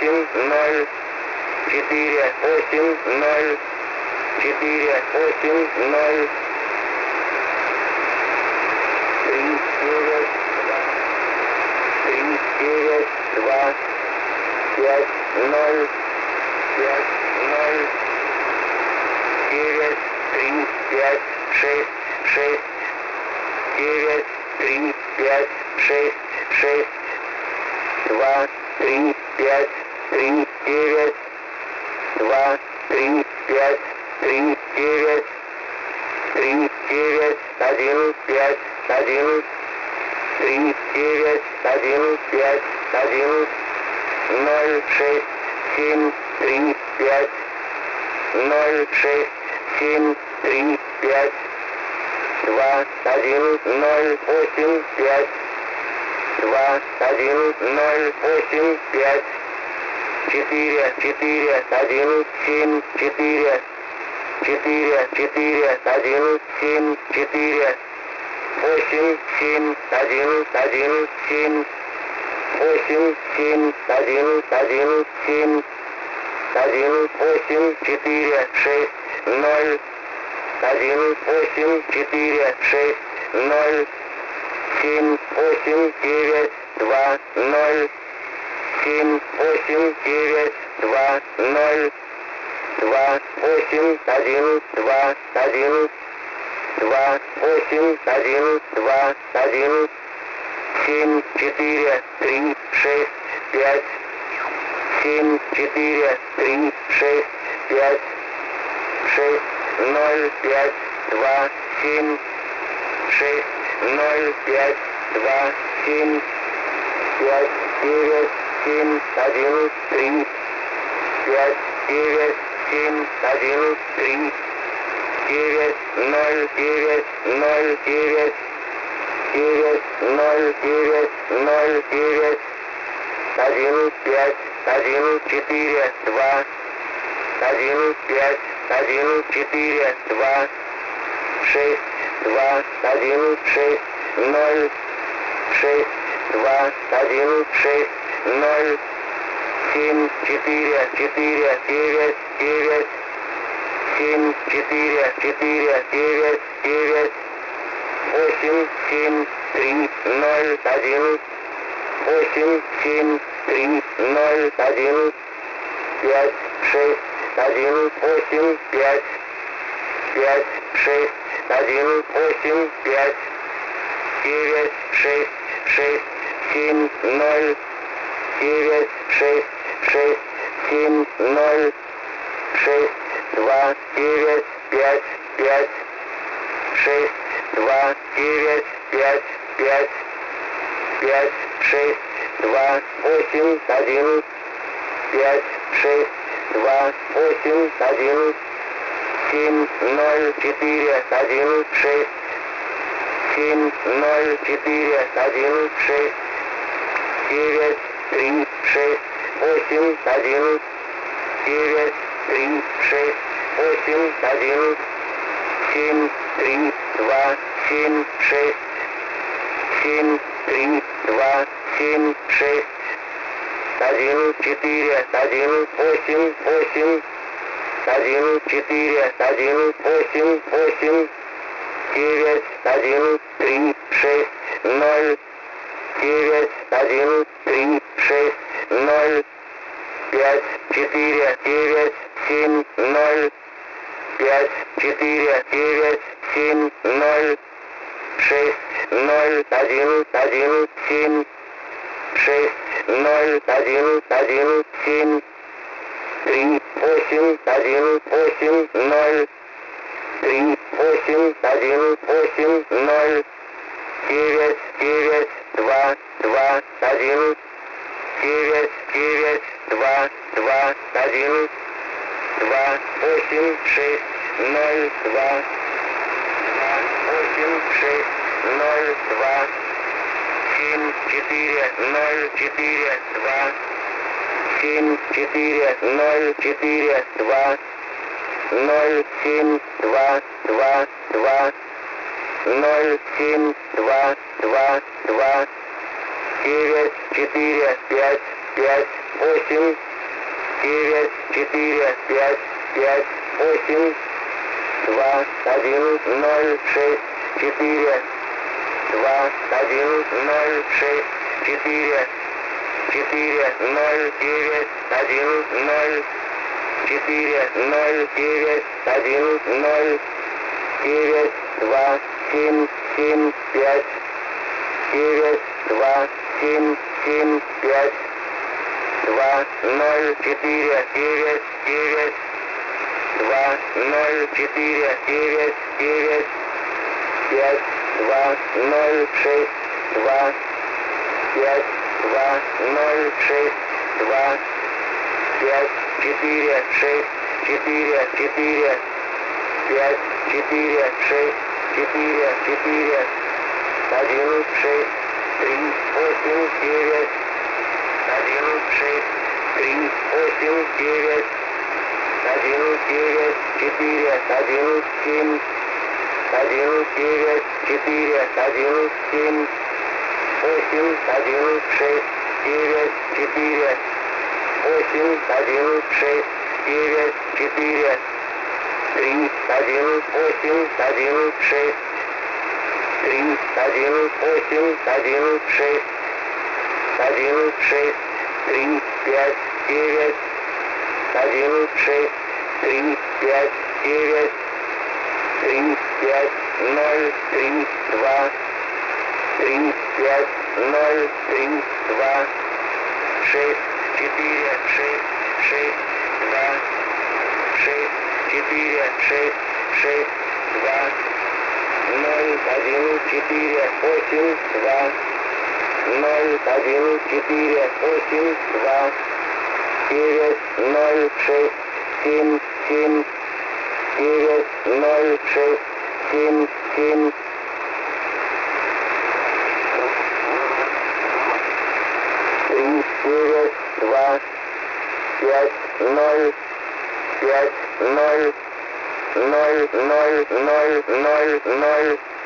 8, 0, 4, 8, 0, 4, 8, 0, 3, 9, 3, 9, 2, 5, 0, 5, 0, 9, 3, 5, 6, 6, 9, 3, 5, 6, 6, 2, 3, 5, 3, 9, 2, 3, 5, 3, 9, 3, 9, 1, 5, 1, 3, 9, 1, 5, 1, 0, 6, 7, 3, 5, 0, 6, 7, 3, 5, 2, 1, 0, 8, 5, 2, 1, 0, 8, 5, 4, 4, 1, 7, 4, 4, 4, 1, 7, 4, 8, 7, 1, 1, 7, 8, 7, 1, 1, 7, 1, 8, 4, 6, 0, 1, 8, 4, 6, 0, 7, 8, 9, 2, 0, 7, 8, 9, 2, 0, 2, 8, 1, 2, 1, 2, 8, 1, 2, 1, 7, 4, 3, 6, 5, 7, 4, 3, 6, 5, 6, 0, 5, 2, 7, 6, 0, 5, 2, 7, 5, 9, 7, 1, 3, 5, 9, 7, 1, 3, 9, 0, 9, 0, 9, 9, 0, 9, 0, 9, 1, 5, 1, 4, 2, 1, 5, 1, 4, 2, 6, 2, 1, 6, 0, 6, 2, 1, 6, 0, 7, 4, 4, 9, 9, 7, 4, 4, 9, 9, 8, 7, 3, 0, 1, 8, 7, 3, 0, 1, 5, 6, 1, 8, 5, 5, 6, 1, 8, 5, 9, 6, 6, 7, 0, 9, 6, 6, 7, 0, 6, 2, 9, 5, 5, 6, 2, 9, 5, 5, 5, 6, 2, 8, 1, 5, 6, 2, 8, 1, 7, 0, 4, 1, 6, 7, 0, 4, 1, 6, 9, 3, 6, 8, 1, 9, 3, 6, 8, 1, 7, 3, 2, 7, 6, 7, 3, 2, 7, 6, 1, 4, 1, 8, 8, 1, 4, 1, 8, 8, 9, 1, 3, 6, 0, 9, 1, 3, 6, 0, 5, 4, 9, 7, 0, 5, 4, 9, 7, 0, 6, 0, 1, 1, 7, 6, 0, 1, 1, 7, 3, 8, 1, 8, 0, 3, 8, 1, 8, 0, 9, 9, 2, 2, 1, 9, 9, 2, 2, 1, 2, 8, 6, 0, 2, 8, 6, 0, 2, 7, 4, 0, 4, 2, 7, 4, 0, 4, 2, 0, 7, 2, 2, 2, 0, 7, 2, 2, 2, 9, 4, 5, 8, 9, 4, 5, 5, 8, 2, 1, 0, 6, 4, 2, 1, 0, 6, 4, 4, 0, 9, 1, 0, 4, 0, 9, 1, 0, 9, 2, 7, 7, 5, 9, 2, 7, 7, 5, 2, 0, 4, 9, 9, 2, 0, 4, 9, 9, 5, 2, 0, 6, 2, 5, 2, 0, 6, 2, 5, 4, 6, 4, 4, 5, 4, 6, 4, 4, 1, 6, 3, 8, 9, 1, 6, 3, 8, 9, 1, 9, 4, 1, 7, 1, 9, 4, 1, 7, 8, 1, 6, 9, 4, 8, 1, 6, 9, 4, 3, 1, 8, 1, 6, 3, 1, 8, 1, 6, 1, 6, 3, 5, 9, 1, 6, 3, 5, 9, 3, 5, 0, 3, 2, 3, 5, 0, 3, 2, 6, 4, 6, 6, 2, 6, 4, 6, 6, 2, 0, 1, 4, 8, 2, 0, 1, 4, 8, 2, 9, 0, 6, 7, 7, 9, 0, 6, 7, 7, 3, 9, 2, 5, 0, 5, 0, 0, 0, 0, 0, 0,